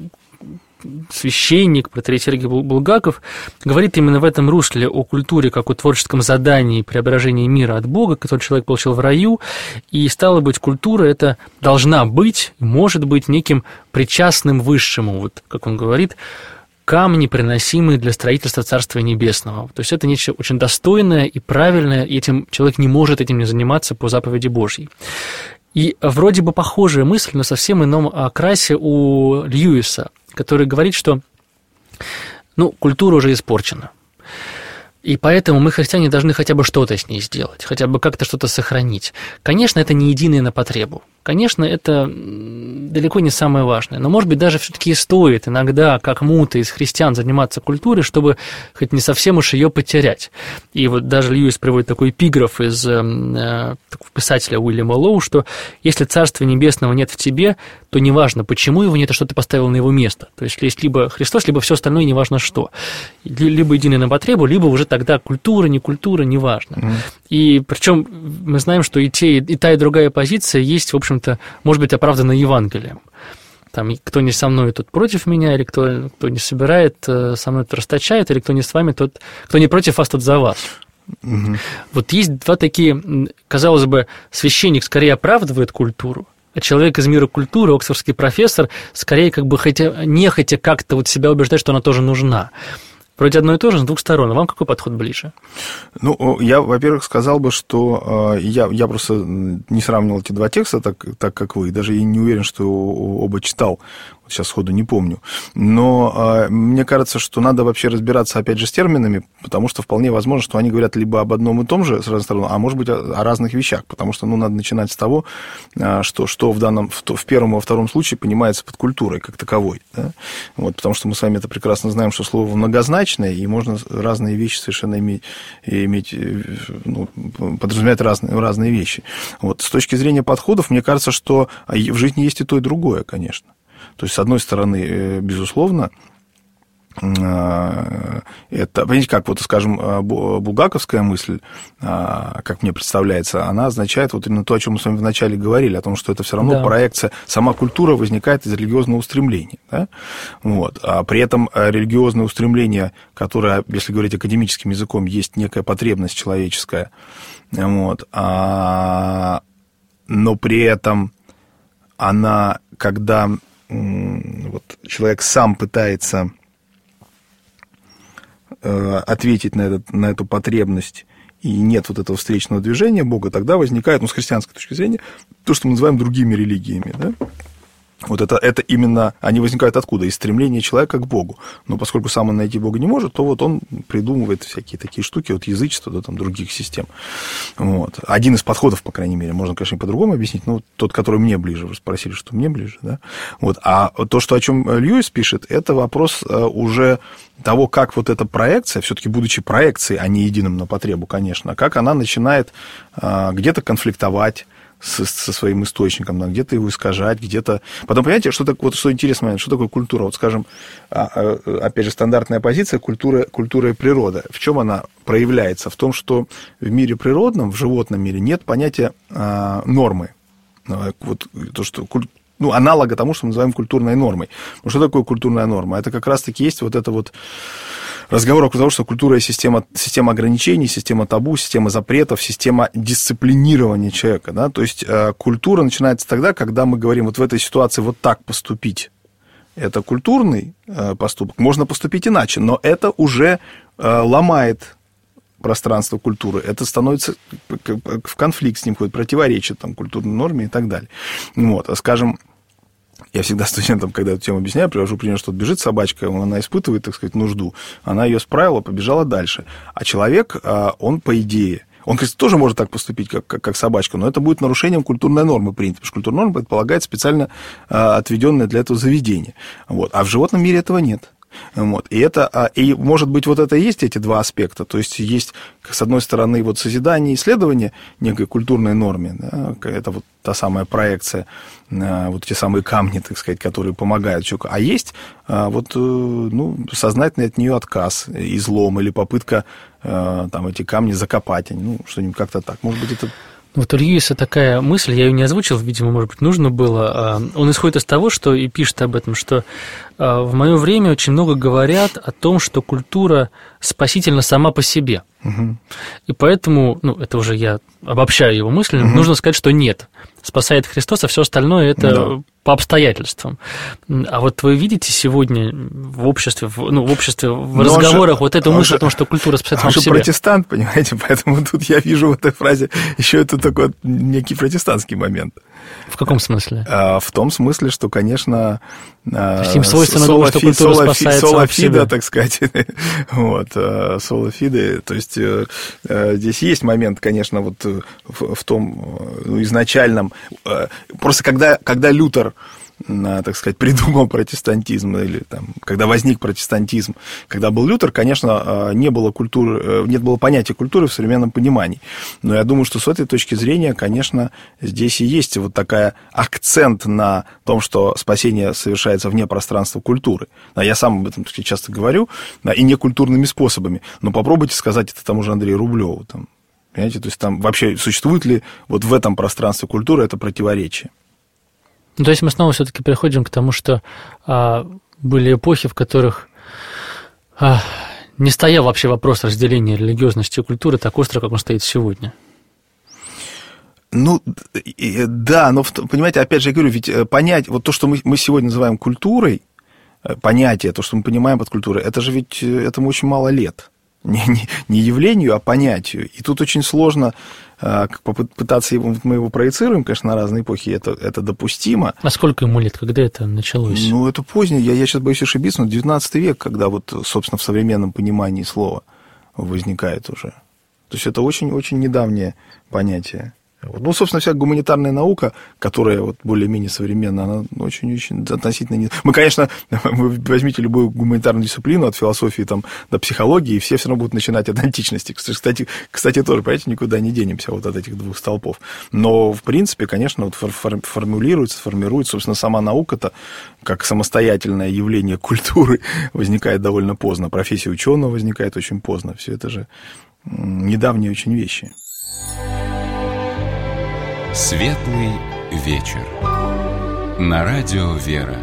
священник, протоиерей Сергий Булгаков, говорит именно в этом русле о культуре как о творческом задании преображения мира от Бога, который человек получил в раю, и, стало быть, культура это должна быть, может быть неким причастным высшему, вот как он говорит, камни, приносимые для строительства Царства Небесного. То есть это нечто очень достойное и правильное, и этим человек не может этим не заниматься по заповеди Божьей. И вроде бы похожая мысль, но совсем ином окрасе у Льюиса, который говорит, что ну, культура уже испорчена. И поэтому мы, христиане, должны хотя бы что-то с ней сделать, хотя бы как-то что-то сохранить. Конечно, это не единое на потребу. Конечно, это далеко не самое важное. Но, может быть, даже все-таки и стоит иногда, как кому-то из христиан, заниматься культурой, чтобы хоть не совсем уж ее потерять. И вот даже Льюис приводит такой эпиграф из э, писателя Уильяма Лоу, что если Царства Небесного нет в тебе, то неважно, почему его нет, а что ты поставил на его место. То есть есть либо Христос, либо все остальное, неважно что. Либо единое на потребу, либо уже тогда культура, не культура, неважно. Mm-hmm. И причем мы знаем, что и, те, и та, и другая позиция есть, в общем-то, может быть, оправдана Евангелием. Там, кто не со мной, тот против меня, или кто, кто не собирает со мной, тот расточает, или кто не с вами, тот, кто не против вас, тот за вас. Mm-hmm. Вот есть два такие, казалось бы, священник скорее оправдывает культуру, а человек из мира культуры, оксфордский профессор, скорее как бы хотя, нехотя как-то вот себя убеждать, что она тоже нужна. Вроде одно и то же, с двух сторон. А вам какой подход ближе? Ну, я, во-первых, сказал бы, что я, я просто не сравнивал эти два текста так, так, как вы. Даже и не уверен, что оба читал. сейчас сходу не помню. Но мне кажется, что надо вообще разбираться, опять же, с терминами, потому что вполне возможно, что они говорят либо об одном и том же, с разных сторон, а может быть, о разных вещах, потому что, ну, надо начинать с того, что, что в данном, в, в первом и во втором случае понимается под культурой как таковой, да? Вот, потому что мы с вами это прекрасно знаем, что слово многозначное, и можно разные вещи совершенно иметь, иметь ну, подразумевать разные, разные вещи. Вот, с точки зрения подходов, мне кажется, что в жизни есть и то, и другое, конечно. То есть, с одной стороны, безусловно, это, понимаете, как вот, скажем, булгаковская мысль, как мне представляется, она означает вот именно то, о чем мы с вами вначале говорили, о том, что это все равно да. проекция, сама культура возникает из религиозного устремления, да? Вот. А при этом религиозное устремление, которое, если говорить академическим языком, есть некая потребность человеческая, вот, а, но при этом она, когда вот, человек сам пытается ответить на, этот, на эту потребность, и нет вот этого встречного движения Бога, тогда возникает, ну, с христианской точки зрения, то, что мы называем другими религиями, да? Вот это, это именно, они возникают откуда? Из стремления человека к Богу. Но поскольку сам он найти Бога не может, то вот он придумывает всякие такие штуки, вот язычество, да, там, других систем. Вот. Один из подходов, по крайней мере, можно, конечно, и по-другому объяснить, но тот, который мне ближе, вы спросили, что мне ближе, да? Вот. А то, что, о чем Льюис пишет, это вопрос уже того, как вот эта проекция, все-таки будучи проекцией, а не единым на потребу, конечно, как она начинает где-то конфликтовать со, со своим источником, да, где-то его искажать, где-то... Потом, понимаете, что, так, вот, что интересный момент, что такое культура? Вот, скажем, опять же, стандартная позиция культура, культура и природа. В чем она проявляется? В том, что в мире природном, в животном мире нет понятия а, нормы. Вот то, что... Ну, аналога тому, что мы называем культурной нормой. Ну, что такое культурная норма? Это как раз-таки есть вот это вот разговор вокруг того, что культура – система, система ограничений, система табу, система запретов, система дисциплинирования человека. Да? То есть культура начинается тогда, когда мы говорим вот в этой ситуации вот так поступить. Это культурный поступок. Можно поступить иначе, но это уже ломает пространство культуры. Это становится в конфликт с ним, ходит противоречит там, культурной норме и так далее. Вот. А скажем, я всегда студентам, когда эту тему объясняю, привожу пример, что бежит собачка, она испытывает, так сказать, нужду, она ее справила, побежала дальше. А человек, он, по идее, он, конечно, тоже может так поступить, как, как, как собачка, но это будет нарушением культурной нормы принято, потому что культурная норма предполагает специально отведенное для этого заведение. Вот. А в животном мире этого нет. Вот. И, это, и, может быть, вот это и есть эти два аспекта. То есть, есть, с одной стороны, вот созидание и исследование некой культурной норме. Да, это вот та самая проекция, вот те самые камни, так сказать, которые помогают человеку. А есть вот, ну, сознательный от нее отказ, излом или попытка там, эти камни закопать. Ну, что-нибудь как-то так. Может быть, это... Вот у Льюиса такая мысль, я ее не озвучил, видимо, может быть, нужно было. Он исходит из того, что и пишет об этом, что в мое время очень много говорят о том, что культура спасительна сама по себе. Угу. И поэтому, ну, это уже я обобщаю его мысль, угу. нужно сказать, что нет. Спасает Христос, а все остальное это да. по обстоятельствам. А вот вы видите сегодня в обществе, в, ну, в обществе, в но разговорах же, вот эту мысль же, о том, что культура спасает сама по себе. Он же протестант, понимаете, поэтому тут я вижу в этой фразе еще это такой некий протестантский момент. В каком смысле? В том смысле, что, конечно, то есть им свойственно думать, что культура спасает сама по себе. Так сказать, вот, солофиды, то есть здесь есть момент, конечно, вот в, в том ну, изначальном, просто когда, когда Лютер, так сказать, придумал протестантизм, или там, когда возник протестантизм, когда был Лютер, конечно, не было культуры, нет было понятия культуры в современном понимании. Но я думаю, что с этой точки зрения, конечно, здесь и есть вот такой акцент на том, что спасение совершается вне пространства культуры. Я сам об этом часто говорю, и некультурными способами. Но попробуйте сказать это тому же Андрею Рублеву. Там, понимаете, то есть там вообще существует ли вот в этом пространстве культуры это противоречие? Ну, то есть мы снова все-таки приходим к тому, что а, были эпохи, в которых а, не стоял вообще вопрос разделения религиозности и культуры так остро, как он стоит сегодня. Ну, да, но, понимаете, опять же, я говорю, ведь понять, вот то, что мы, мы сегодня называем культурой, понятие, то, что мы понимаем под культурой, это же ведь, этому очень мало лет. не, не, не явлению, а понятию. И тут очень сложно попытаться, мы его проецируем, конечно, на разные эпохи, это, это допустимо. А сколько ему лет, когда это началось? Ну, это позднее, я, я сейчас боюсь ошибиться, но девятнадцатый век, когда вот, собственно, в современном понимании слова возникает уже. То есть это очень-очень недавнее понятие. Ну, собственно, вся гуманитарная наука, которая вот более-менее современная, она очень-очень относительно... Не... Мы, конечно, вы возьмите любую гуманитарную дисциплину, от философии там, до психологии, и все все равно будут начинать от античности. Кстати, кстати, тоже, понимаете, никуда не денемся вот от этих двух столпов. Но, в принципе, конечно, вот формулируется, формируется, собственно, сама наука-то, как самостоятельное явление культуры, возникает довольно поздно. Профессия ученого возникает очень поздно. Все это же недавние очень вещи. Светлый вечер. На радио «Вера».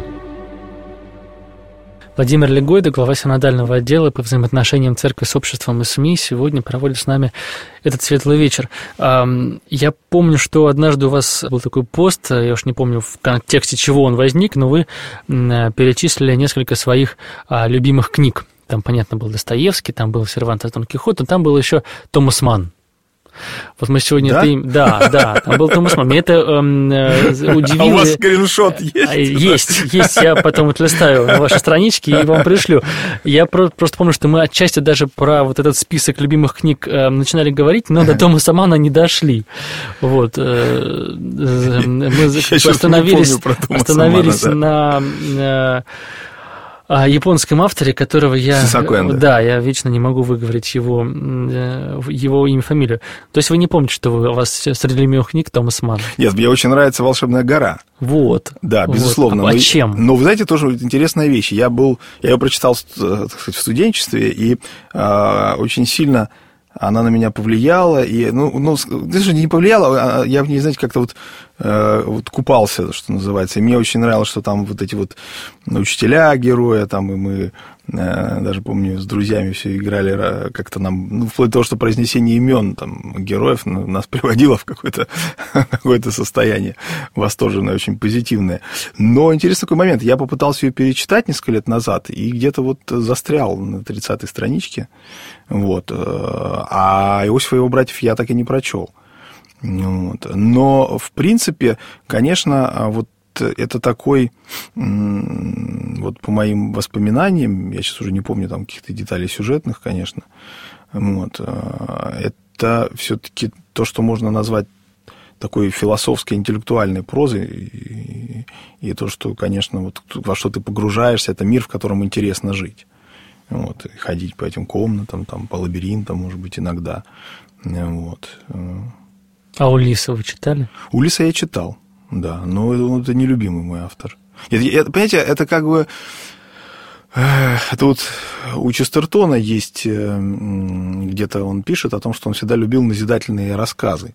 Владимир Легойда, глава синодального отдела по взаимоотношениям церкви с обществом и СМИ, сегодня проводит с нами этот светлый вечер. Я помню, что однажды у вас был такой пост, я уж не помню, в контексте чего он возник, но вы перечислили несколько своих любимых книг. Там, понятно, был Достоевский, там был Сервантес Дон Кихот, но там был еще Томас Манн. Вот мы сегодня... Да? Это... да, да, там был Томас Манн. Мне это э, удивило. А у вас скриншот есть? Есть, есть. Я потом отлистаю на ваши странички и вам пришлю. Я про- просто помню, что мы отчасти даже про вот этот список любимых книг э, начинали говорить, но до Томаса Манна не дошли. Вот. Э, мы остановились, остановились на... на о японском авторе, которого я... Сисакуэн, да, я вечно не могу выговорить его, его имя, фамилию. То есть вы не помните, что вы, у вас среди любимых книг Томас Манн? Нет, мне очень нравится «Волшебная гора». Вот. Да, безусловно. Вот. А но, чем? Но, вы знаете, тоже интересная вещь. Я был, я ее прочитал, так сказать, в студенчестве, и э, очень сильно она на меня повлияла, и, ну, ну, даже не повлияла, я в ней, знаете, как-то вот, э, вот купался, что называется, и мне очень нравилось, что там вот эти вот учителя героя, там, и мы, э, даже помню, с друзьями все играли, как-то нам, ну, вплоть до того, что произнесение имен там героев нас приводило в какое-то, какое-то состояние восторженное, очень позитивное. Но интересный такой момент, я попытался ее перечитать несколько лет назад, и где-то вот застрял на тридцатой страничке, вот, а Иосифа и его братьев я так и не прочел. Вот. Но, в принципе, конечно, вот это такой, вот по моим воспоминаниям, я сейчас уже не помню там каких-то деталей сюжетных, конечно, вот, это все-таки то, что можно назвать такой философской, интеллектуальной прозой, и, и то, что, конечно, вот во что ты погружаешься, это мир, в котором интересно жить. Вот, и ходить по этим комнатам, там, по лабиринтам, может быть, иногда. Вот. А Улисса вы читали? Улисса я читал, да, но это нелюбимый мой автор. Это, это, понимаете, это как бы... Это вот у Честертона есть... Где-то он пишет о том, что он всегда любил назидательные рассказы.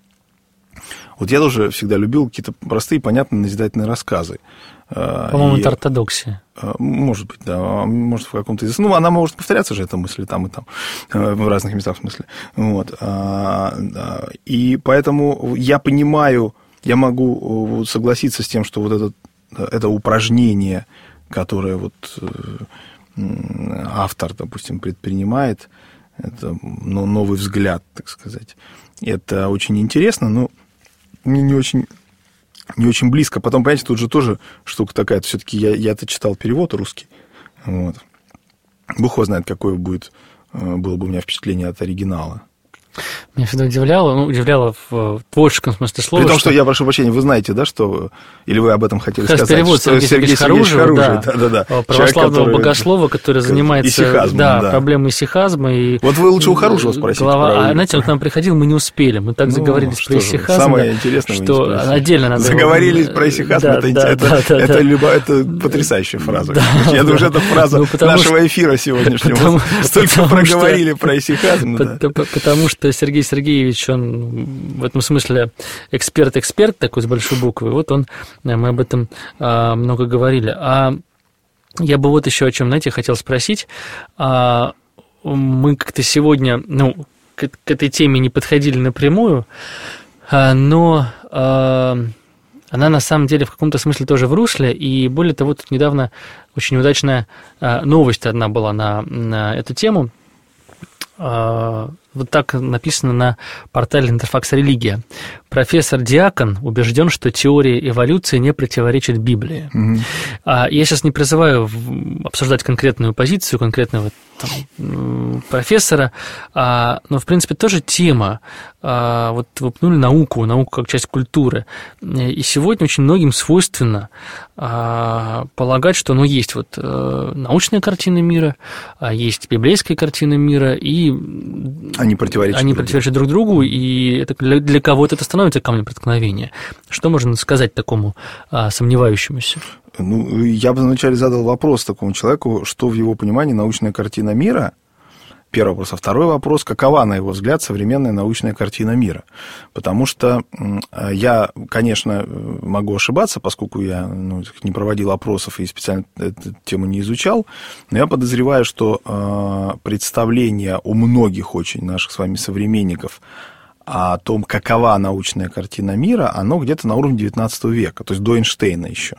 Вот я тоже всегда любил какие-то простые, понятные назидательные рассказы. По-моему, и, это ортодоксия. Может быть, да. Может, в каком-то... Ну, она может повторяться же, эта мысль, там и там. В разных местах, в смысле. Вот. И поэтому я понимаю, я могу согласиться с тем, что вот это, это упражнение, которое вот автор, допустим, предпринимает, это новый взгляд, так сказать. Это очень интересно, но мне не очень, не очень близко. Потом, понимаете, тут же тоже штука такая. Все-таки я, я-то читал перевод русский. Вот. Бог его знает, какое будет, было бы у меня впечатление от оригинала. Меня всегда удивляло, ну, удивляло в творческом смысле слова. При том, что, что я прошу прощения, вы знаете, да, что... Или вы об этом хотели как сказать? Перевод что Сергея Сергеевича Харужева, да, да, да, да. православного Человек, который... богослова, который занимается исихазмом, да, да. проблемой исихазма. И вот вы лучше у Харужева спросите. Глава... А, знаете, он к нам приходил, мы не успели. Мы так ну, заговорились про исихазм. Самое интересное, что отдельно надо... Заговорились про исихазм, да, это, да, это, да, это, да, это, да. Любо... это потрясающая фраза. Да, я думаю, что это фраза ну, нашего что... эфира сегодняшнего. Потому... Столько потому проговорили что... про исихазм. Да. Потому что Сергей Сергеевич, он в этом смысле эксперт-эксперт такой с большой буквы. Вот он, мы об этом а, много говорили. А я бы вот еще о чем, знаете, хотел спросить. А, мы как-то сегодня, ну, к, к этой теме не подходили напрямую, а, но а, она на самом деле в каком-то смысле тоже в русле. И более того, тут недавно очень удачная а, новость одна была на, на эту тему. Вот так написано на портале Интерфакс Религия. Профессор Диакон убежден, что теория эволюции не противоречит Библии. Mm-hmm. Я сейчас не призываю обсуждать конкретную позицию конкретного там, профессора, но, в принципе, тоже тема. Вот вы упомянули науку, науку как часть культуры. И сегодня очень многим свойственно полагать, что ну, есть вот научная картина мира, есть библейская картина мира, и они противоречат, они друг, противоречат друг другу, и это для, для кого-то это становится камнем преткновения. Что можно сказать такому а, сомневающемуся? Ну, я бы вначале задал вопрос такому человеку, что в его понимании научная картина мира. Первый вопрос. А второй вопрос, какова, на его взгляд, современная научная картина мира? Потому что я, конечно, могу ошибаться, поскольку я ну, не проводил опросов и специально эту тему не изучал, но я подозреваю, что представление у многих очень наших с вами современников о том, какова научная картина мира, оно где-то на уровне девятнадцатого века, то есть до Эйнштейна еще.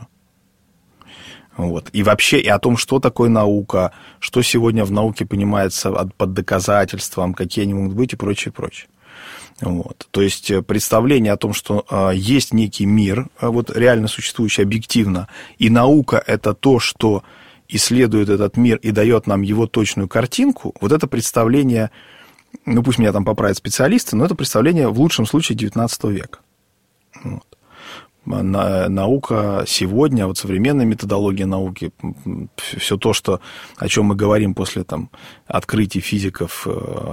Вот. И вообще и о том, что такое наука, что сегодня в науке понимается под доказательством, какие они могут быть и прочее, прочее. Вот. То есть представление о том, что э, есть некий мир, э, вот реально существующий объективно, и наука – это то, что исследует этот мир и дает нам его точную картинку, вот это представление, ну пусть меня там поправят специалисты, но это представление в лучшем случае девятнадцатого века. Вот. Наука сегодня, вот современная методология науки, все то, что, о чем мы говорим после там, открытий физиков,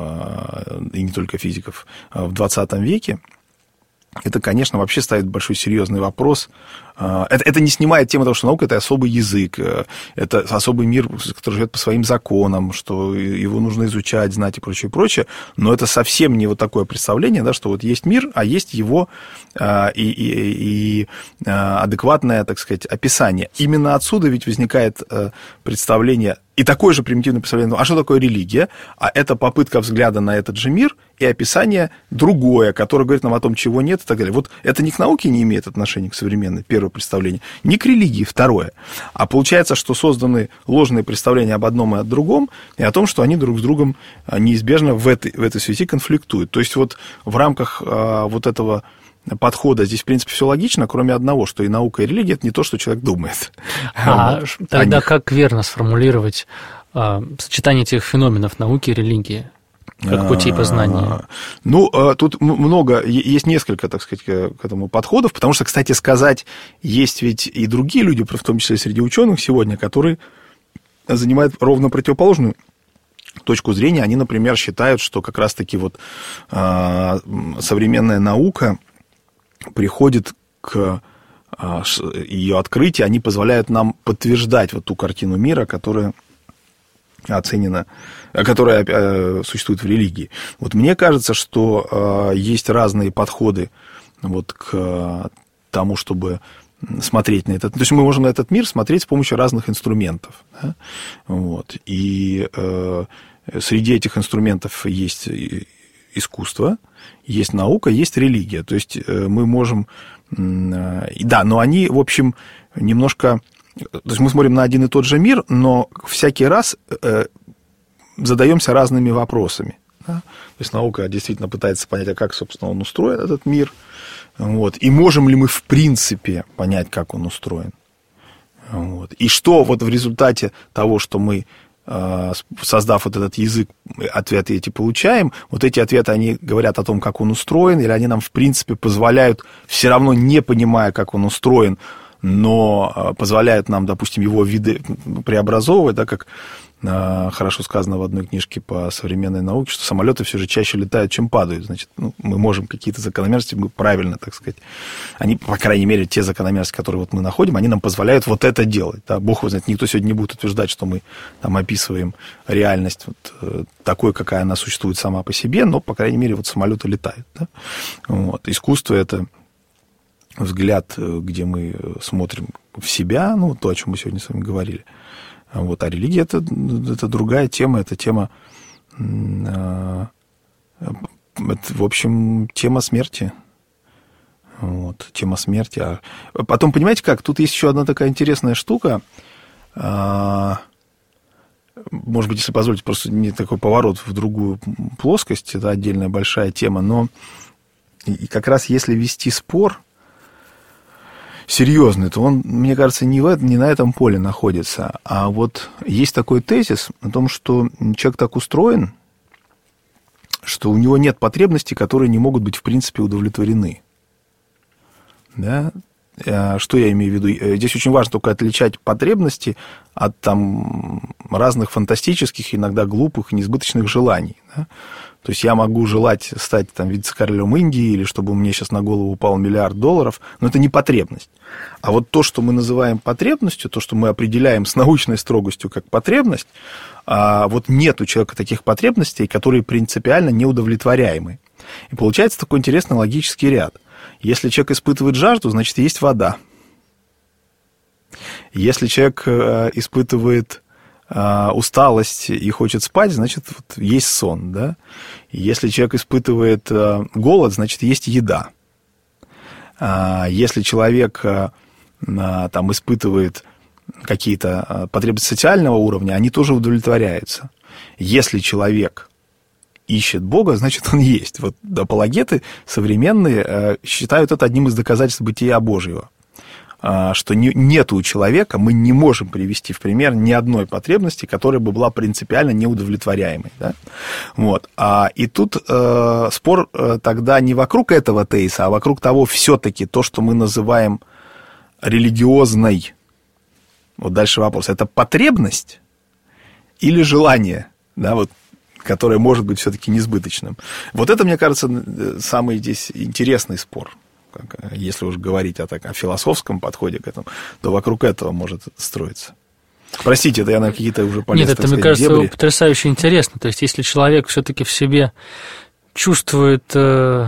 и не только физиков, в двадцатом веке, это, конечно, вообще ставит большой серьезный вопрос. Это, это не снимает тему того, что наука – это особый язык, это особый мир, который живет по своим законам, что его нужно изучать, знать и прочее, прочее. Но это совсем не вот такое представление, да, что вот есть мир, а есть его и, и, и адекватное, так сказать, описание. Именно отсюда ведь возникает представление, и такое же примитивное представление, а что такое религия? А это попытка взгляда на этот же мир и описание другое, которое говорит нам о том, чего нет и так далее. Вот это ни к науке не имеет отношения, к современной, первое представление, ни к религии, второе. А получается, что созданы ложные представления об одном и о другом, и о том, что они друг с другом неизбежно в этой, в этой связи конфликтуют. То есть вот в рамках а, вот этого подхода здесь, в принципе, все логично, кроме одного, что и наука, и религия – это не то, что человек думает. А вот, тогда как верно сформулировать а, сочетание этих феноменов науки и религии? Как пути познания? Ну, тут много, есть несколько, так сказать, к этому подходов, потому что, кстати сказать, есть ведь и другие люди, в том числе среди ученых сегодня, которые занимают ровно противоположную точку зрения. Они, например, считают, что как раз-таки вот современная наука приходит к ее открытию, они позволяют нам подтверждать вот ту картину мира, которая оценена, которая э, существует в религии. Вот мне кажется, что э, есть разные подходы вот, к э, тому, чтобы смотреть на этот... То есть мы можем на этот мир смотреть с помощью разных инструментов. Да? Вот. И э, среди этих инструментов есть искусство, есть наука, есть религия. То есть э, мы можем... Э, да, но они, в общем, немножко... То есть мы смотрим на один и тот же мир, но всякий раз э, задаемся разными вопросами. Да? То есть наука действительно пытается понять, а как, собственно, он устроен, этот мир. Вот. И можем ли мы, в принципе, понять, как он устроен. Вот. И что вот в результате того, что мы, э, создав вот этот язык, ответы эти получаем, вот эти ответы, они говорят о том, как он устроен, или они нам, в принципе, позволяют, все равно не понимая, как он устроен, но позволяют нам, допустим, его виды преобразовывать, да, как хорошо сказано в одной книжке по современной науке, что самолеты все же чаще летают, чем падают. Значит, ну, мы можем какие-то закономерности, мы правильно, так сказать, они, по крайней мере, те закономерности, которые вот мы находим, они нам позволяют вот это делать. Да. Бог его знает, никто сегодня не будет утверждать, что мы там описываем реальность вот, такой, какая она существует сама по себе, но, по крайней мере, вот самолеты летают. Да. Вот. Искусство – это взгляд, где мы смотрим в себя, ну, то, о чем мы сегодня с вами говорили. Вот. А религия это, – это другая тема, это тема, это, в общем, тема смерти. Вот, тема смерти. А потом, понимаете как, тут есть еще одна такая интересная штука. может быть, если позволите, просто не такой поворот в другую плоскость, это отдельная большая тема, но и как раз если вести спор серьезный, то он, мне кажется, не, в, не на этом поле находится. А вот есть такой тезис о том, что человек так устроен, что у него нет потребностей, которые не могут быть, в принципе, удовлетворены. Да? Что я имею в виду? Здесь очень важно только отличать потребности от там, разных фантастических, иногда глупых, несбыточных желаний. Да? То есть я могу желать стать там, вице-королем Индии, или чтобы мне сейчас на голову упал миллиард долларов, но это не потребность. А вот то, что мы называем потребностью, то, что мы определяем с научной строгостью как потребность, а вот нет у человека таких потребностей, которые принципиально неудовлетворяемы. И получается такой интересный логический ряд. Если человек испытывает жажду, значит, есть вода. Если человек испытывает усталость и хочет спать, значит, вот есть сон, да? Если человек испытывает голод, значит, есть еда. Если человек там, испытывает какие-то потребности социального уровня, они тоже удовлетворяются. Если человек ищет Бога, значит, он есть. Вот апологеты современные считают это одним из доказательств бытия Божьего. Что нет у человека, мы не можем привести в пример ни одной потребности, которая бы была принципиально неудовлетворяемой. Да? Вот. А, и тут э, спор э, тогда не вокруг этого тезиса, а вокруг того, все-таки то, что мы называем религиозной. Вот дальше вопрос. Это потребность или желание, да, вот, которое может быть все-таки несбыточным? Вот это, мне кажется, самый здесь интересный спор. Если уж говорить о, так, о философском подходе к этому, то вокруг этого может строиться. Простите, это я на какие-то уже полез, Нет, это, так мне сказать, кажется, дебри. потрясающе интересно. То есть, если человек все-таки в себе чувствует э,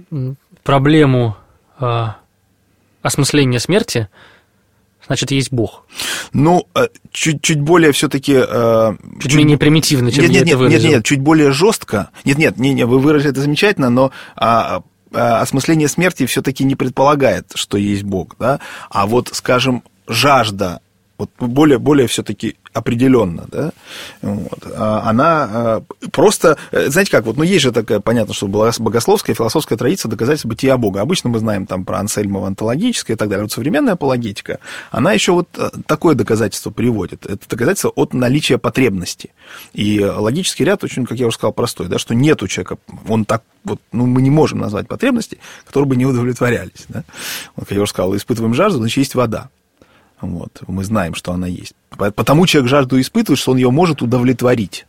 проблему э, осмысления смерти, значит, есть Бог. Ну, чуть, чуть более все-таки... Чуть, чуть менее примитивно, чем нет, я нет, это выразил. Нет, нет, чуть более жестко. Нет, нет, не, не, вы выразили это замечательно, но... А, осмысление смерти все-таки не предполагает, что есть Бог, да? А вот, скажем, жажда, вот более, более все-таки определенно, да? Вот, она просто, знаете как, вот, ну, есть же такая, понятно, что была богословская, философская традиция доказательства бытия Бога. Обычно мы знаем там про Ансельмова онтологическое и так далее. Вот современная апологетика, она еще вот такое доказательство приводит. Это доказательство от наличия потребности. И логический ряд очень, как я уже сказал, простой, да, что нет у человека, он так вот, ну, мы не можем назвать потребности, которые бы не удовлетворялись, да? Вот, как я уже сказал, испытываем жажду, значит, есть вода. Вот, мы знаем, что она есть. Потому человек жажду испытывает, что он ее может удовлетворить.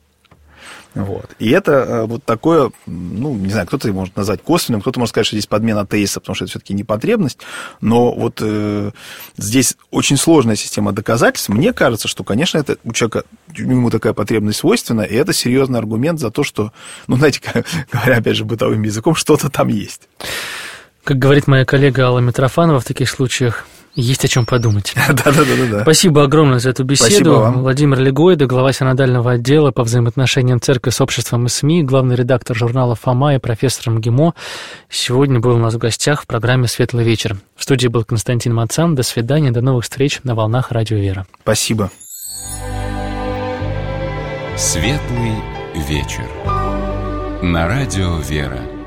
Вот. И это вот такое, ну, не знаю, кто-то может назвать косвенным, кто-то может сказать, что здесь подмена тезиса, потому что это все-таки не потребность. Но вот э, здесь очень сложная система доказательств. Мне кажется, что, конечно, это у человека, ему такая потребность свойственна, и это серьезный аргумент за то, что, ну, знаете, говоря, опять же, бытовым языком, что-то там есть. Как говорит моя коллега Алла Митрофанова в таких случаях, есть о чем подумать. Да-да-да. Спасибо огромное за эту беседу. Владимир Легойда, глава синодального отдела по взаимоотношениям церкви с обществом и СМИ, главный редактор журнала «Фома» и профессор МГИМО, сегодня был у нас в гостях в программе «Светлый вечер». В студии был Константин Мацан. До свидания, до новых встреч на волнах Радио Вера. Спасибо. «Светлый вечер» на Радио Вера.